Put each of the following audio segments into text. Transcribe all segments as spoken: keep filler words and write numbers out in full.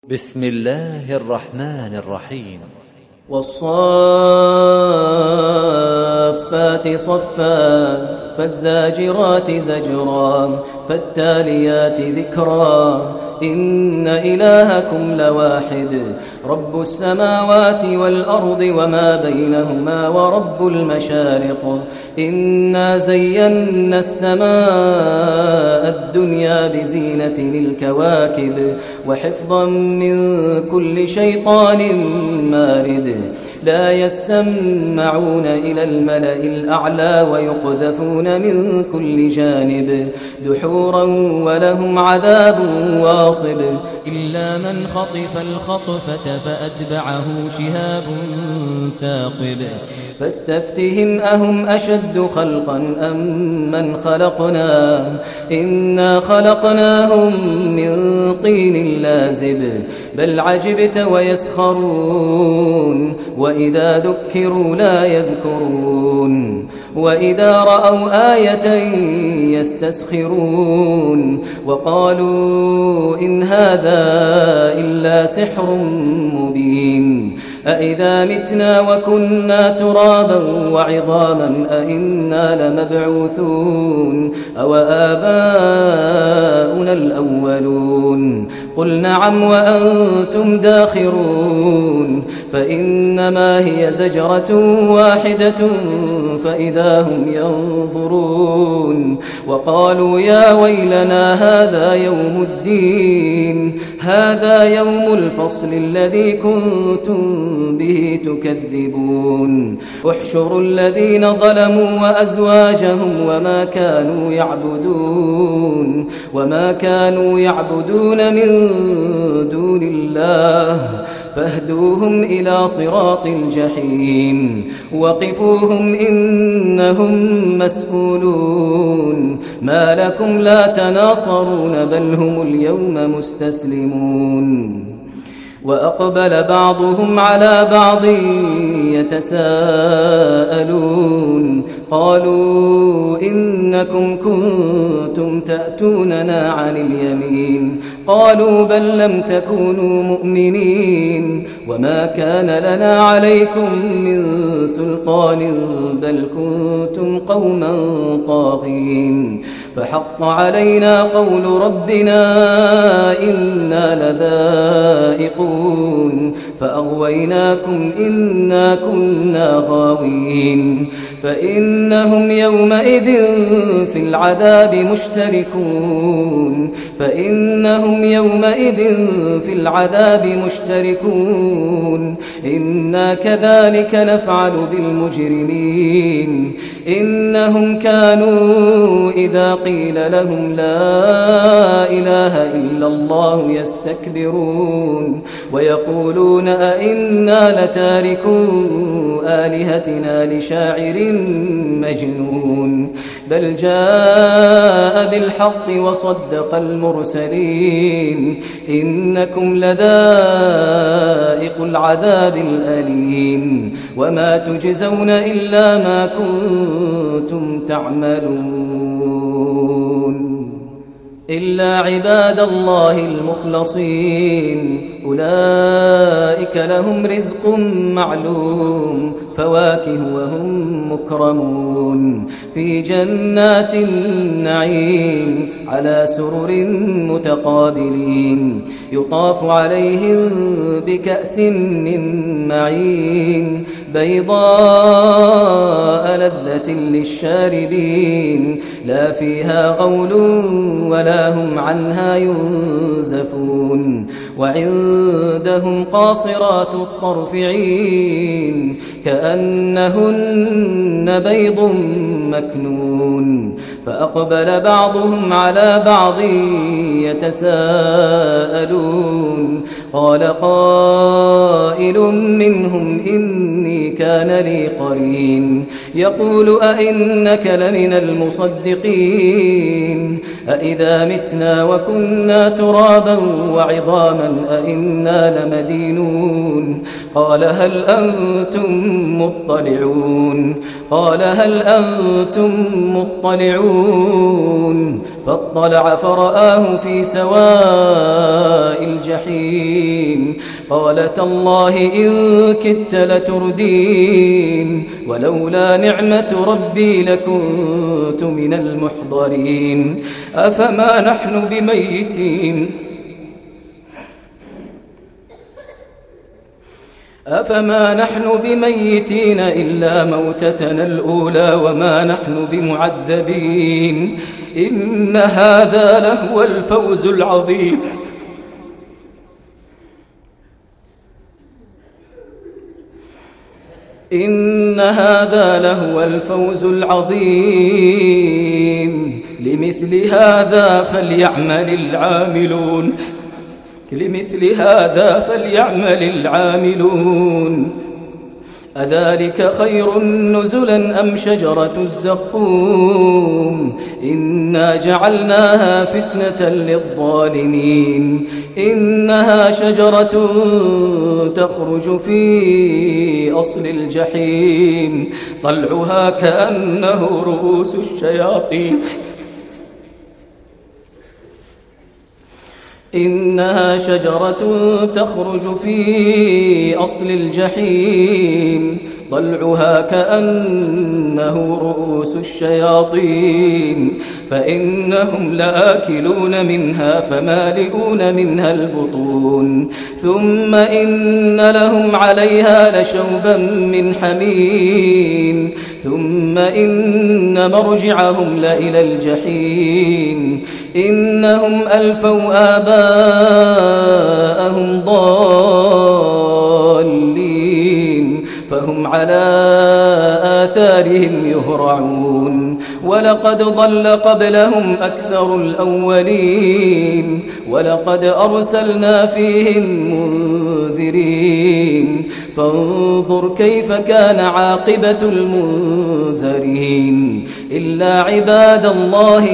بسم الله الرحمن الرحيم. والصافات صفا فالزاجرات زجرا فالتاليات ذكرا إن إلهكم لواحد رب السماوات والأرض وما بينهما ورب المشارق إنا زينا السماء الدنيا بزينة الكواكب وحفظا من كل شيطان مارد لا يسمعون إلى الملأ الأعلى ويقذفون من كل جانب دحورا ولهم عذاب واصب إلا من خطف الخطفة فأتبعه شهاب ثاقب فاستفتهم أهم أشد خلقا أم من خلقنا إنا خلقناهم من طين لازب بل عجبت ويسخرون وإذا ذكروا لا يذكرون وإذا رأوا آية يستسخرون وقالوا إن هذا إلا سحر مبين أإذا متنا وكنا ترابا وعظاما أإنا لمبعوثون أو آباؤنا الأولون قل نعم وأنتم داخرون فإنما هي زجرة واحدة فإذا هم ينظرون وقالوا يا ويلنا هذا يوم الدين هذا يوم الفصل الذي كنتم به تكذبون احشروا الذين ظلموا وأزواجهم وما كانوا يعبدون وما كانوا يعبدون من دون الله فاهدوهم إلى صراط الجحيم وقفوهم إنهم مسؤولون ما لكم لا تناصرون بل هم اليوم مستسلمون وأقبل بعضهم على بعض يتساءلون قالوا إنكم كنتم تأتوننا عن اليمين قالوا بل لم تكونوا مؤمنين وما كان لنا عليكم من سلطان بل كنتم قوما طاغين فحق علينا قول ربنا إنا لذائقون فأغويناكم إنا كنا غاوين فإنهم يومئذ في العذاب مشتركون فإنهم يومئذ في العذاب مشتركون إنا كذلك نفعل بالمجرمين إنهم كانوا إذا قيل لهم لا إله إلا الله يستكبرون ويقولون أئنا لتاركو آلهتنا لشاعر مجنون بل جاء بالحق وصدق المرسلين إنكم لذائق العذاب الأليم وما تجزون إلا ما كنتم تعملون إلا عباد الله المخلصين أولئك لهم رزق معلوم فواكه وهم مكرمون في جنات النعيم على سرر متقابلين يطاف عليهم بكأس من معين بيضاء لذة للشاربين لا فيها غول ولا هم عنها ينزفون وعندهم قاصرات الطرف عين كأنهن بيض مكنون فأقبل بعضهم على بعض يتساءلون قال قائل منهم إني كان لي قرين يقول أئنك لمن المصدقين أئذا متنا وكنا ترابا وعظاما أئنا لمدينون قال هل أنتم مطلعون قال هل أنتم مطلعون فاطلع فرآه في سواء الجحيم قال تالله إن كدت لتردين ولولا نعمة ربي لكنت من المحضرين أفما نحن بميتين أفما نحن بميتين إلا موتتنا الأولى وما نحن بمعذبين إن هذا لهو الفوز العظيم إن هذا لهو الفوز العظيم لمثل هذا فليعمل العاملون لمثل هذا فليعمل العاملون أذلك خير نزلا أم شجرة الزقوم إنا جعلناها فتنة للظالمين إنها شجرة تخرج في أصل الجحيم طلعها كأنه رؤوس الشياطين إنها شجرة تخرج في أصل الجحيم طلعها كأنه رؤوس الشياطين فإنهم لآكلون منها فمالئون منها البطون ثم إن لهم عليها لشوبا من حميم ثم إن مرجعهم لإلى الجحيم إنهم ألفوا آباءهم ضالين فهم على آثارهم يهرعون ولقد ضل قبلهم أكثر الأولين ولقد أرسلنا فيهم منذرين فانظر كيف كان عاقبة المنذرين إلا عباد الله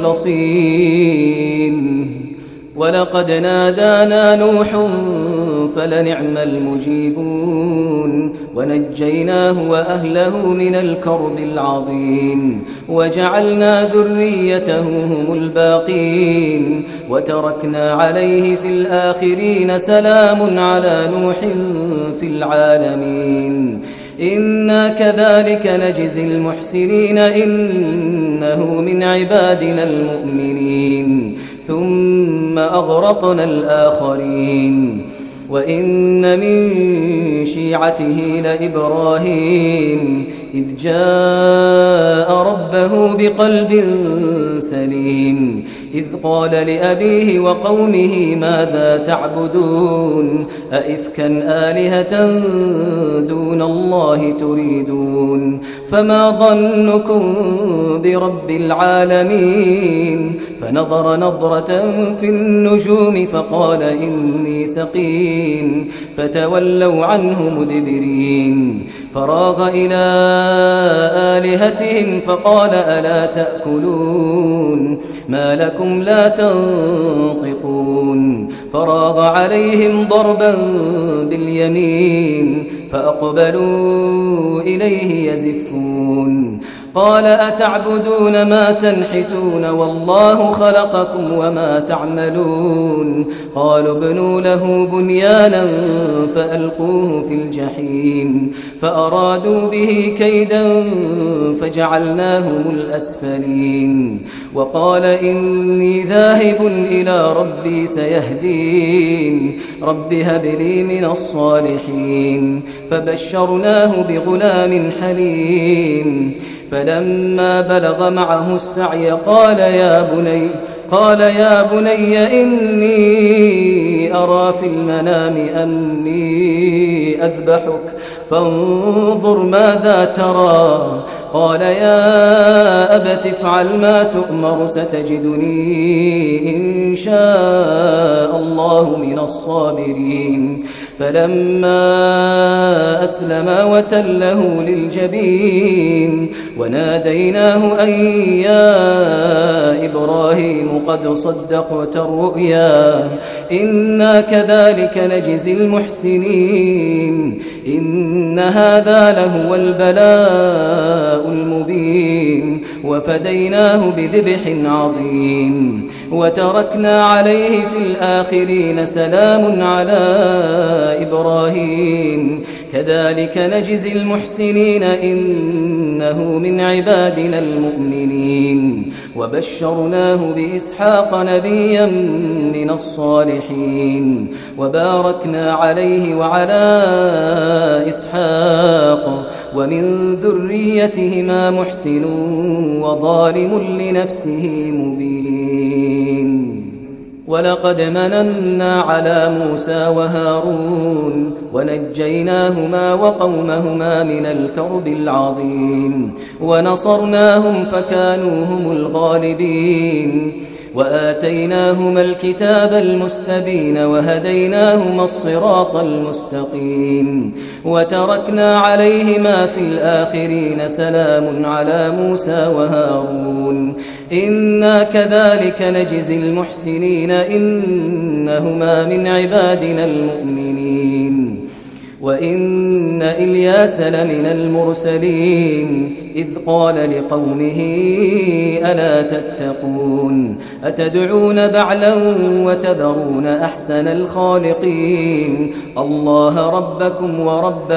المخلصين ولقد نادانا نوح فلنعم المجيبون ونجيناه وأهله من الكرب العظيم وجعلنا ذريته هم الباقين وتركنا عليه في الآخرين سلام على نوح في العالمين إنا كذلك نجزي المحسنين إنه من عبادنا المؤمنين ثم أغرقنا الآخرين وإن من شيعته لإبراهيم إذ جاء ربه بقلب سليم إذ قال لأبيه وقومه ماذا تعبدون أئفكا آلهة دون الله تريدون فما ظنكم برب العالمين فنظر نظرة في النجوم فقال إني سقيم فتولوا عنه مدبرين فراغ إلى آلهتهم فقال ألا تأكلون ما لكم لا تنطقون فراغ عليهم ضربا باليمين فأقبلوا إليه يزفون قال أتعبدون ما تنحتون والله خلقكم وما تعملون قالوا ابنوا له بنيانا فألقوه في الجحيم فأرادوا به كيدا فجعلناهم الأسفلين وقال إني ذاهب إلى ربي سيهدين رب هب لي من الصالحين فبشرناه بغلام حليم فلما بلغ معه السعي قال يا بني قال يا بني إني أرى في المنام أني أذبحك فانظر ماذا ترى قال يا أبت افعل ما تؤمر ستجدني إن شاء الله من الصابرين فلما أسلما وتله للجبين وناديناه أن يا إبراهيم قد صدقت الرؤيا إن إنا كذلك نجزي المحسنين إن هذا لهو البلاء المبين وفديناه بذبح عظيم وتركنا عليه في الآخرين سلام على إبراهيم كذلك نجزي المحسنين إنه من عبادنا المؤمنين وبشرناه بإسحاق نبيا من الصالحين وباركنا عليه وعلى إسحاق ومن ذريتهما محسن وظالم لنفسه مبين ولقد مننا على موسى وهارون ونجيناهما وقومهما من الكرب العظيم ونصرناهم فكانوا هم الغالبين وآتيناهما الكتاب المستبين وهديناهما الصراط المستقيم وتركنا عليهما في الآخرين سلام على موسى وهارون إنا كذلك نجزي المحسنين إنهما من عبادنا المؤمنين وإن إلياس لمن المرسلين إذ قال لقومه ألا تتقون أتدعون بعلا وتذرون أحسن الخالقين الله ربكم ورب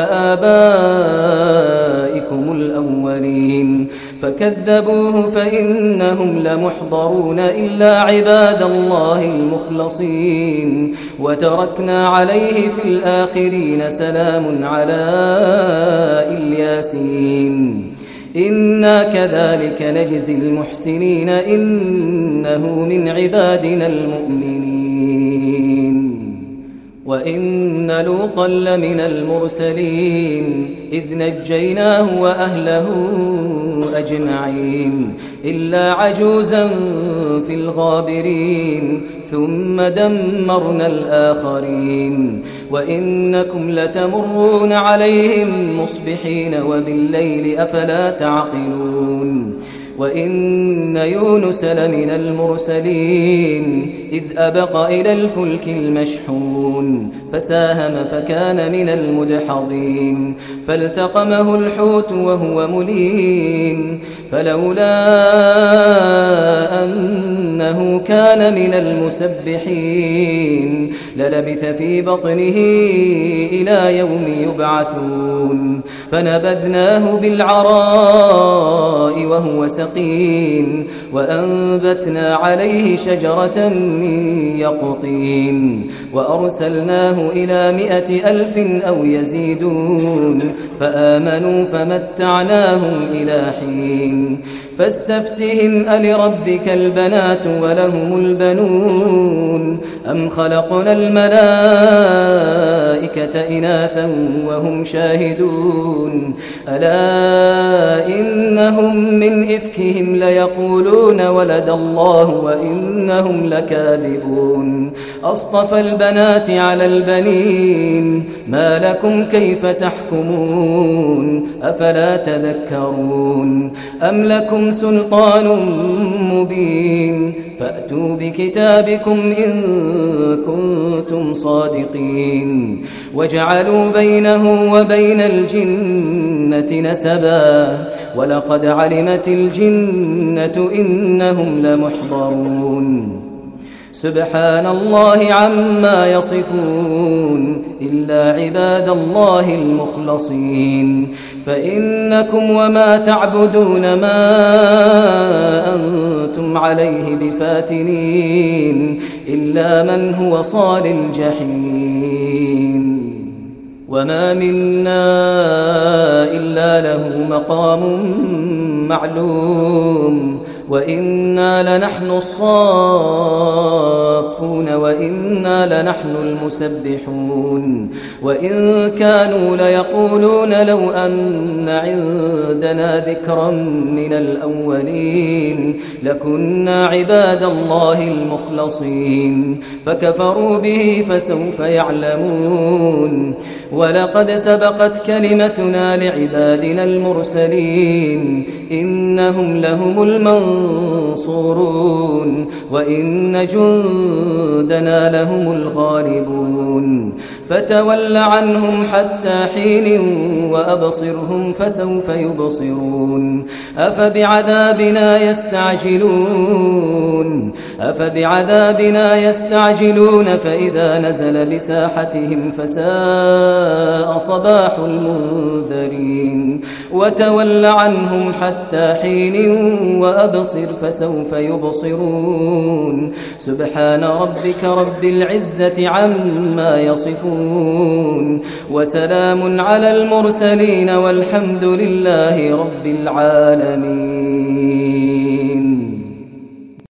آبائكم الأولين فكذبوه فإنهم لمحضرون إلا عباد الله المخلصين وتركنا عليه في الآخرين سلام على الياسين إنا كذلك نجزي المحسنين إنه من عبادنا المؤمنين وإن لوطا لمن المرسلين إذ نجيناه وأهله أجمعين إلا عجوزا في الغابرين ثم دمرنا الآخرين وإنكم لتمرون عليهم مصبحين وبالليل أفلا تعقلون وإن يونس لمن المرسلين إذ أبق إلى الفلك المشحون فساهم فكان من المدحضين فالتقمه الحوت وهو مليم فلولا أنه كان من المسبحين للبث في بطنه إلى يوم يبعثون فنبذناه بالعراء وهو سقيم وأنبتنا عليه شجرة من يقطين وأرسلناه إلى مائة ألف أو يزيدون فآمنوا فمتعناهم إلى حين فاستفتهم ألربك البنات ولهم البنون أم خلقنا الملائكة إناثا وهم شاهدون ألا إنهم من إفكهم ليقولون ولد الله وإنهم لكاذبون أصطفى البنات على البنين ما لكم كيف تحكمون أفلا تذكرون أم لكم سلطان مبين فأتوا بكتابكم إن كنتم صادقين وجعلوا بينه وبين الجنة نسبا ولقد علمت الجنة إنهم لمحضرون سبحان الله عما يصفون إلا عباد الله المخلصين فإنكم وما تعبدون ما أنتم عليه بفاتنين إلا من هو صال الجحيم وما منا إلا له مقام معلوم وإنا لنحن الصافون وإنا لنحن المسبحون وإن كانوا ليقولون لو أن عندنا ذكرا من الأولين لكنا عباد الله المخلصين فكفروا به فسوف يعلمون ولقد سبقت كلمتنا لعبادنا المرسلين إنهم لهم المنصورون لمنصورون وإن جندنا لهم الغالبون فتول عنهم حتى حين وأبصرهم فسوف يبصرون أفبعذابنا يستعجلون أفبعذابنا يستعجلون فإذا نزل بساحتهم فساء صباح المنذرين وتول عنهم حتى حين وأبصر فسوف يبصرون سبحان ربك رب العزة عما يصفون وسلام على المرسلين والحمد لله رب العالمين.